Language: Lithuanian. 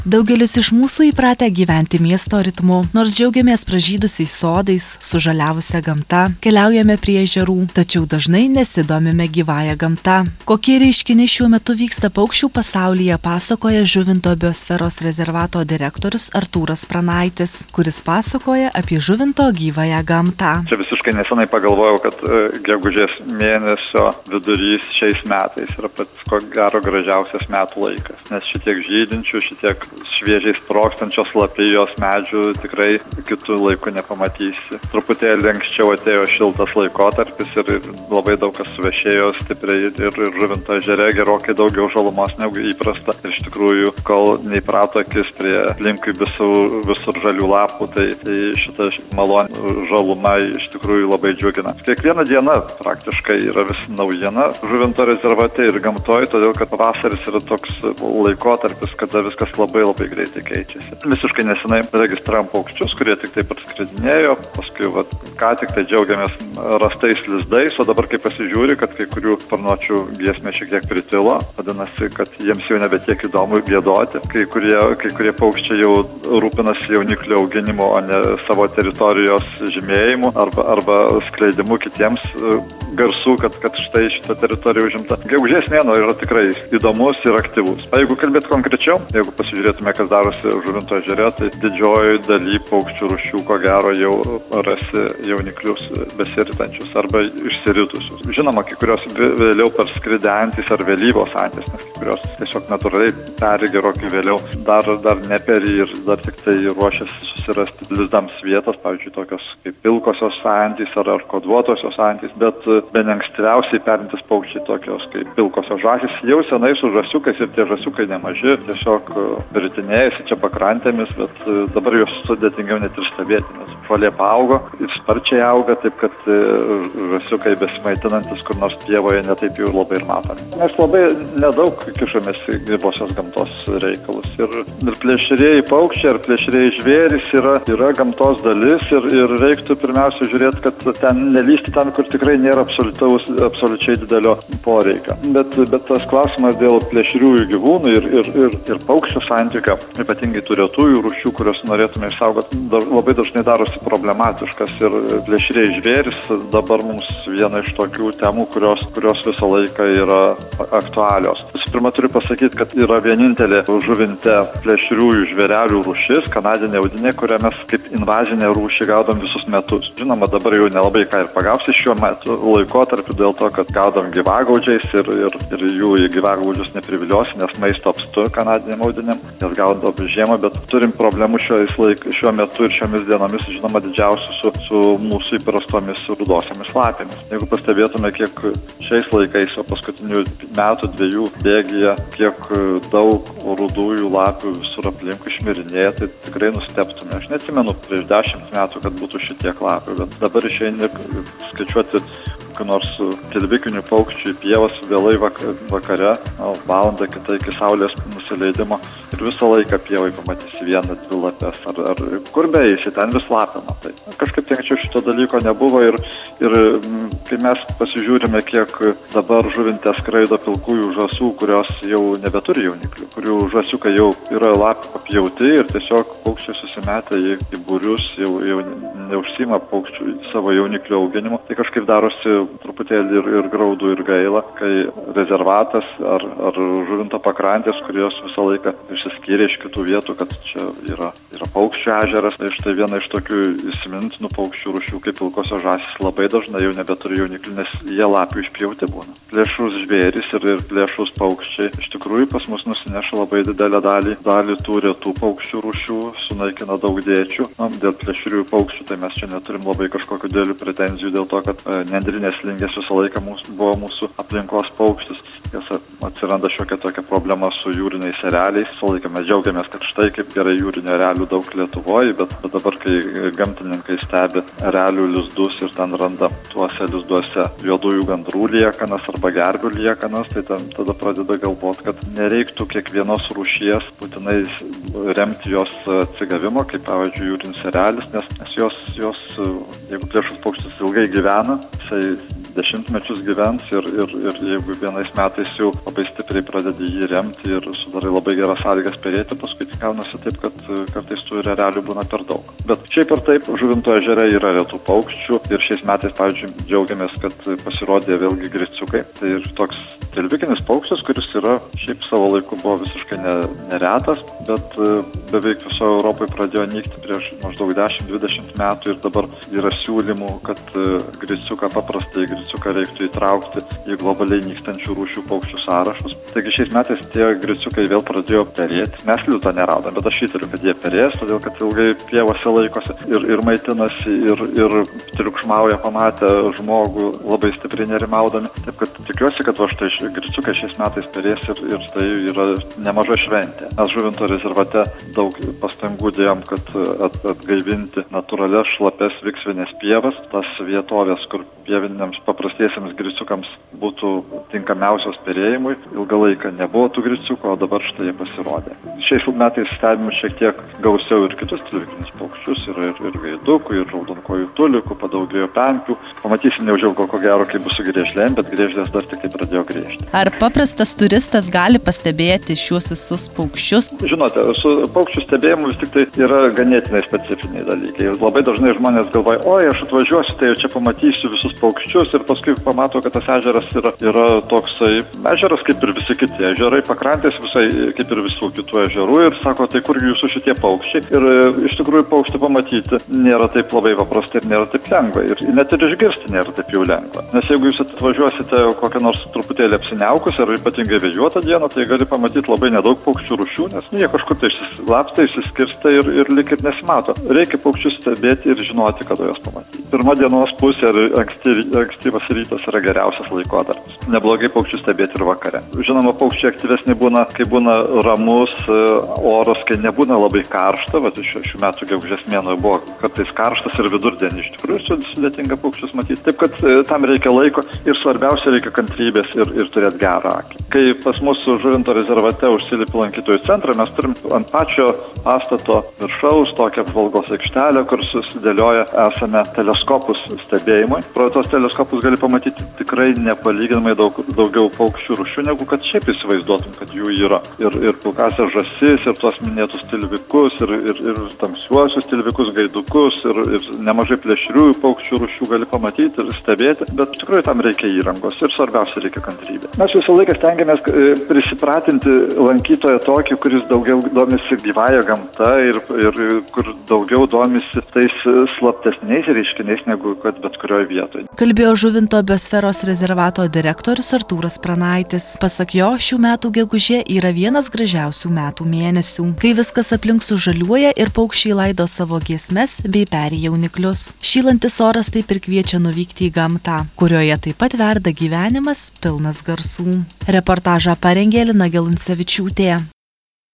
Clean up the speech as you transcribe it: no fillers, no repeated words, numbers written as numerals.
Daugelis iš mūsų įpratę gyventi miesto ritmu, nors džiaugiamės pražydusiais sodais, sužaliavusią gamtą, keliaujame prie ežerų, tačiau dažnai nesidomime gyvąją gamtą. Kokie reiškiniai šiuo metu vyksta paukščių pasaulyje, pasakoja Žuvinto biosferos rezervato direktorius Artūras Pranaitis, kuris pasakoja apie Žuvinto gyvąją gamtą. Čia visiškai nesenai pagalvojau, kad gegužės mėnesio vidurys šiais metais yra pats ko gero gražiausias metų laikas, nes šitiek žydinčių, šitiek šviežiai sprogstančios lapijos medžių tikrai kitų laikų nepamatysi. Truputėlį anksčiau atėjo šiltas laikotarpis ir labai daug kas suvešėjo stipriai ir Žuvinto ežere gerokai daugiau žalumos negu įprasta. Ir iš tikrųjų, kol neįprato akis prie aplinkui visur žalių lapų, tai šita maloni žaluma iš tikrųjų labai džiugina. Kiekviena diena praktiškai yra vis naujiena Žuvinto rezervate ir gamtoje, todėl kad pavasaris yra toks laikotarpis, kada viskas labai greitai keičiasi. Visiškai nesenai registravom paukščius, kurie tik taip atskridinėjo, paskui ką tik tai džiaugiamės rastais lizdais, o dabar kai pasižiūri, kad kai kurių sparnuočių giesmė šiek tiek pritilo, vadinasi, kad jiems jau nebe tiek įdomu giedoti. Kai kurie paukščiai jau rūpinasi jauniklių auginimu, o ne savo teritorijos žymėjimu arba skleidimu kitiems garsų, kad štai šita teritorija užimta. Gegužės mėnuo yra tikrai įdomus ir aktyvus. O jeigu kalbėt konkrečiau, jeigu pasižiūrėtume, kas darosi Žuvinto ežere, tai didžioji daly paukščių rūšių, ko gero, jau rasi jauniklius besiritančius arba išsiritusius. Žinoma, kai kurios vėliau parskridę antys ar vėlyvos antys, nes kai kurios tiesiog natūraliai peri gerokai vėliau, dar neperi ir dar tik tai ruošiasi susirasti lizdams vietas, pavyzdžiui, tokios kaip pilkosios antys ar koduotosios antys, bet bene ankstyviausiai perintis paukščiai tokios kaip pilkosios žąsys jau senai su žąsiukais ir tie žąsiukai nemaži, tiesiog ritinėjasi čia pakrantėmis, bet dabar jos sudėtingiau net ir stebėti, nes žolė paaugo ir sparčiai auga, taip kad žąsiukai besimaitinantis kur nors pievoje netaip jau labai ir matomi. Mes labai nedaug kišamės į gyvosios gamtos reikalus ir plėšrieji paukščiai ar plėšrieji žvėrys yra gamtos dalis ir reiktų pirmiausia žiūrėti, kad ten nelįsti ten, kur tikrai nėra absoliučiai didelio poreikio. Bet tas klausimas dėl plėšriųjų gyvūnų ir paukščių santykio, ypatingai tų retųjų rūšių, kurios norėtume išsaugoti, labai dažnai darosi problematiškas ir plėšrieji žvėrys dabar mums viena iš tokių temų, kurios visą laiką yra aktualios. Visų pirma, turiu pasakyti, kad yra vienintelė Žuvinte plėšriųjų žvėrelių rūšis, kanadinė audinė, kurią mes kaip invazinę rūšį gaudom visus metus. Žinoma, dabar jau nelabai ką ir pagausi šiuo metu laikotarpiu dėl to, kad gaudom gyvagaudžiais ir jų į gyvagaudžius nepriviliosi, nes maisto apstu kanadiniam audiniam, jas gaudom žiemą, bet turim problemų šiuo metu ir šiomis dienomis, žinoma, didžiausių su mūsų įprastomis rudosiamis lapėmis. Jeigu pastebėtume, kiek šiais laikais, o paskutinių metų dviejų bėgyje, kiek daug rudųjų lapių visur aplinkui išmirinėja, tai tikrai nustebtume. Aš neatsimenu prieš 10 metų, kad būtų šitiek lapių, bet dabar išeini skaičiuoti nors tilvikinių paukščių į pievas vėlai vakare, valandą kitą iki saulės nusileidimo ir visą laiką pievai pamatysi vieną, dvi lapes ar kur beeisi, ten vis lapę matai. Kažkaip tai anksčiau šito dalyko nebuvo ir kai mes pasižiūrime, kiek dabar Žuvinte skraido pilkųjų žąsų, kurios jau nebeturi jauniklių, kurių žąsiukai jau yra lapų papjauti ir tiesiog paukščiai susimetę į būrius, jau neužsiima paukščių savo jauniklių auginimu, tai kažkaip darosi truputėlį ir graudu ir gaila, kai rezervatas ar Žuvinto pakrantės, kurios visą laiką išsiskyrė iš kitų vietų, kad čia yra paukščių ežeras, tai štai viena iš tokių įsimintinų paukščių rūšių kaip pilkosios žąsys labai dažnai jau nebeturi jauniklių, nes jie lapių išpjauti būna. Plėšrūs žvėrys ir plėšrūs paukščiai iš tikrųjų pas mus nusineša labai didelę dalį tų retų paukščių rūšių, sunaikina daug dėčių. Dėl plėšriųjų paukščių tai mes čia neturim labai kažkokių didelių pretenzijų dėl to, kad nendrinės lingės visą laiką buvo mūsų aplinkos paukštis. Atsiranda šiokia tokia problema su jūriniais ereliais. Visą laiką mes džiaugiamės, kad štai kaip gerai jūrinių erelių daug Lietuvoje, bet dabar, kai gamtininkai stebi erelių lizdus ir ten randa tuose lizduose juodųjų gandrų liekanas arba gervių liekanas, tai tada pradeda galvoti, kad nereiktų kiekvienos rūšies būtinai remti jos atsigavimo, kaip pavyzdžiui jūrinis erelis, nes jos, jeigu plėšrus paukštis ilgai gyvena, jisai dešimtmečius gyvens ir jeigu vienais metais jau labai stipriai pradedi jį remti ir sudarai labai geras sąlygas perėti, paskui tik gaunasi taip, kad kartais tų erelių būna per daug. Bet šiaip ar taip, Žuvinto ežere yra retų paukščių ir šiais metais, pavyzdžiui, džiaugiamės, kad pasirodė vėlgi griciukai. Tai ir toks tilvikinis paukštis, kuris yra šiaip savo laiku buvo visiškai neretas, bet beveik visoje Europoje pradėjo nykti prieš maždaug 10-20 metų ir dabar yra siūlymų, kad paprastai griciuką reiktų įtraukti į globaliai nykstančių rūšių paukščių sąrašus. Taigi šiais metais tie griciukai vėl pradėjo perėti. Mes liūto neradom, bet aš įtariu, kad jie perės, todėl kad ilgai pievose laikosi ir maitinasi ir triukšmauja pamatę žmogų labai stipriai nerimaudami. Taip kad tikiuosi, kad va štai griciukai šiais metais perės ir tai yra nemaža šventė. Mes Žuvinto rezervate daug pastangų dėjom, kad atgaivinti natūralias šlapes viksvinės pievas, tas vietovės, kur pieviniams paprastiesiems griciukams būtų tinkamiausios perėjimui. Ilgą laiką nebuvo tų griciukų, o dabar štai jie pasirodė. Šiais metais stebime šiek tiek gausiau ir kitus tilvikinius paukščius, ir gaidukų, ir raudonkojų tulikų, padaugėjo pempių. Pamatysim neužilgo, ko gero, kaip bus su griežlėm, bet griežlės dar tik tai pradėjo griežti. Ar paprastas turistas gali pastebėti šiuos visus paukščius? Žinote, su paukščių stebėjimu vis tik tai yra ganėtinai specifiniai dalykai. Labai dažnai žmonės galvoja, oi, aš atvažiuosiu, tai čia pamatysiu visus paukščius ir paskui pamato, kad tas ežeras yra toksai ežeras kaip ir visi kiti ežerai, pakrantės visai kaip ir visų kitų ežerų ir sako, tai kur jūsų šitie paukščiai? Ir iš tikrųjų paukštį pamatyti nėra taip labai paprasta ir nėra taip lengva. Ir net ir išgirsti nėra taip jau lengva. Nes jeigu jūs atvažiuosite kokią nors truputėlį apsiniaukus ar ypatingai vėjuotą dieną, tai gali pamatyti labai nedaug paukščių rūšių, nes jie kažkur tai išsislapsta, išsiskirsta ir lik ir nesimato. Reikia paukščius stebėti ir žinoti, kada juos pamatyti. Pirma dienos pusė ir ankstyvas rytas yra geriausias laikotarpis. Neblogai paukščius stebėti ir vakare. Žinoma, paukščiai aktyvesni būna, kai būna ramus oras, kai nebūna labai karšta. Vat šių metų gegužės mėnuo buvo kartais karštas ir vidurdienį iš tikrųjų sudėtinga paukščius matyti. Taip, kad tam reikia laiko ir svarbiausia reikia kantrybės ir turėti gerą akį. Kai pas mūsų Žuvinto rezervate užsilipi lankytojų centrą, mes turim ant pačio pastato viršaus tokią apžvalgos aikštelę, kur susidėlioja esame teleskopus stebėjimui. Pro tos teleskopus gali pamatyti tikrai nepalyginamai daugiau paukščių rūšių, negu kad šiaip įsivaizduotum, kad jų yra. Ir pilkąsias žąsis, ir tuos minėtus tilvikus, ir tamsiuosius tilvikus, gaidukus, ir nemažai plėšriųjų paukščių rūšių gali pamatyti ir stebėti, bet tikrai tam reikia įrangos ir svarbiausia reikia kantrybė. Mes visą laiką stengiamės prisipratinti lankytoją tokį, kuris daugiau domisi gyvąja gamta ir kur daugiau domisi tais slaptesniais reiškiniais negu kad bet kurioje vietoje. Kalbėjo Žuvinto biosferos rezervato direktorius Artūras Pranaitis. Pasak jo, šių metų gegužė yra vienas gražiausių metų mėnesių, kai viskas aplink sužaliuoja ir paukščiai laido savo giesmes bei peri jauniklius. Šylantis oras taip ir kviečia nuvykti į gamtą, kurioje taip pat verda gyvenimas pilnas garsų. Reportažą parengė Lina Geluncevičiūtė.